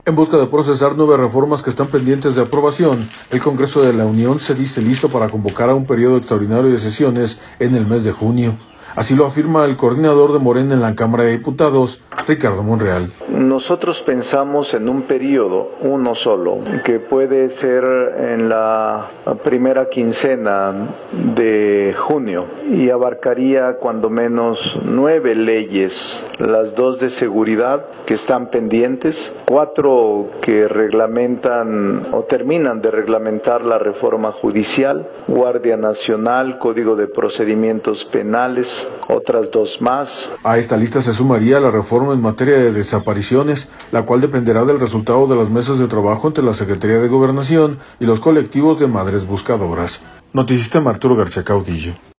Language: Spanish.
En busca de procesar 9 reformas que están pendientes de aprobación, el Congreso de la Unión se dice listo para convocar a un periodo extraordinario de sesiones en el mes de junio. Así lo afirma el coordinador de Morena en la Cámara de Diputados, Ricardo Monreal. Nosotros pensamos en un periodo, uno solo, que puede ser en la primera quincena de junio y abarcaría cuando menos 9 leyes, las 2 de seguridad que están pendientes, 4 que reglamentan o terminan de reglamentar la reforma judicial, Guardia Nacional, Código de Procedimientos Penales, otras 2 más. A esta lista se sumaría la reforma en materia de desapariciones, la cual dependerá del resultado de las mesas de trabajo entre la Secretaría de Gobernación y los colectivos de madres buscadoras. Noticista Arturo García Caudillo.